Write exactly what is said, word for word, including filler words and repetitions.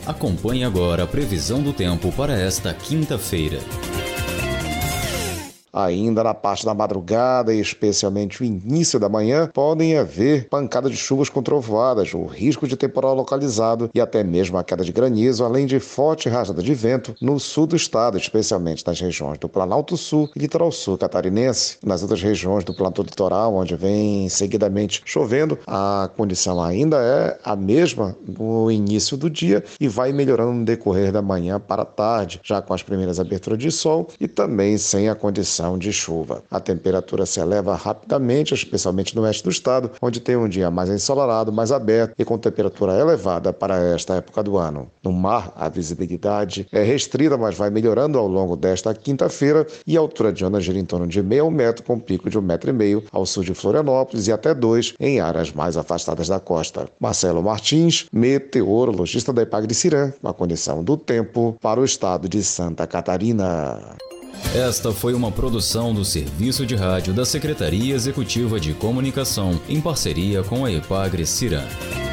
Acompanhe agora a previsão do tempo para esta quinta-feira. Ainda na parte da madrugada e especialmente o início da manhã, podem haver pancada de chuvas com trovoadas, o risco de temporal localizado e até mesmo a queda de granizo, além de forte rajada de vento no sul do estado, especialmente nas regiões do Planalto Sul e Litoral Sul catarinense. Nas outras regiões do Planalto Litoral, onde vem seguidamente chovendo, a condição ainda é a mesma no início do dia e vai melhorando no decorrer da manhã para a tarde, já com as primeiras aberturas de sol e também sem a condição de chuva. A temperatura se eleva rapidamente, especialmente no oeste do estado, onde tem um dia mais ensolarado, mais aberto e com temperatura elevada para esta época do ano. No mar, a visibilidade é restrita, mas vai melhorando ao longo desta quinta-feira e a altura de onda gira em torno de meio metro, com pico de um metro e meio ao sul de Florianópolis e até dois em áreas mais afastadas da costa. Marcelo Martins, meteorologista da Epagre-Cirã, com a condição do tempo para o estado de Santa Catarina. Esta foi uma produção do Serviço de Rádio da Secretaria Executiva de Comunicação, em parceria com a Epagre-Cirã.